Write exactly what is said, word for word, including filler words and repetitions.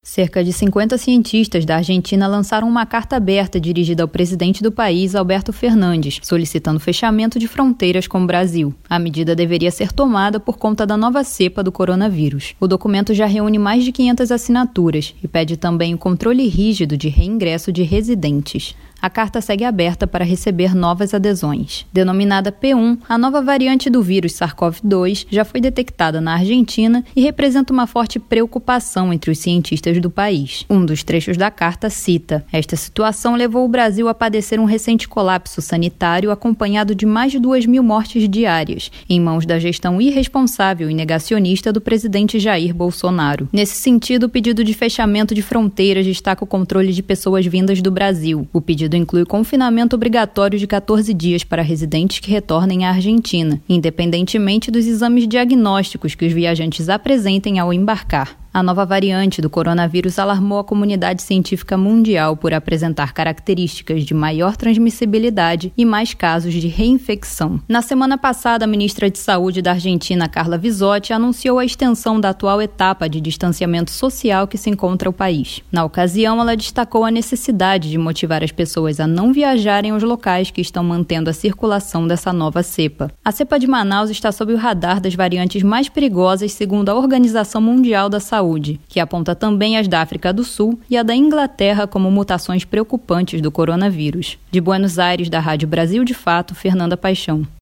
Cerca de cinquenta cientistas da Argentina lançaram uma carta aberta dirigida ao presidente do país, Alberto Fernandes, solicitando fechamento de fronteiras com o Brasil. A medida deveria ser tomada por conta da nova cepa do coronavírus. O documento já reúne mais de quinhentas assinaturas e pede também o controle rígido de reingresso de residentes. A carta segue aberta para receber novas adesões. Denominada P um, a nova variante do vírus SARS-CoV dois já foi detectada na Argentina e representa uma forte preocupação entre os cientistas do país. Um dos trechos da carta cita: esta situação levou o Brasil a padecer um recente colapso sanitário acompanhado de mais de duas mil mortes diárias, em mãos da gestão irresponsável e negacionista do presidente Jair Bolsonaro. Nesse sentido, o pedido de fechamento de fronteiras destaca o controle de pessoas vindas do Brasil. O pedido inclui confinamento obrigatório de quatorze dias para residentes que retornem à Argentina, independentemente dos exames diagnósticos que os viajantes apresentem ao embarcar. A nova variante do coronavírus alarmou a comunidade científica mundial por apresentar características de maior transmissibilidade e mais casos de reinfecção. Na semana passada, a ministra de Saúde da Argentina, Carla Bisotti, anunciou a extensão da atual etapa de distanciamento social que se encontra o país. Na ocasião, ela destacou a necessidade de motivar as pessoas a não viajarem aos locais que estão mantendo a circulação dessa nova cepa. A cepa de Manaus está sob o radar das variantes mais perigosas, segundo a Organização Mundial da Saúde. Saúde, que aponta também as da África do Sul e a da Inglaterra como mutações preocupantes do coronavírus. De Buenos Aires, da Rádio Brasil de Fato, Fernanda Paixão.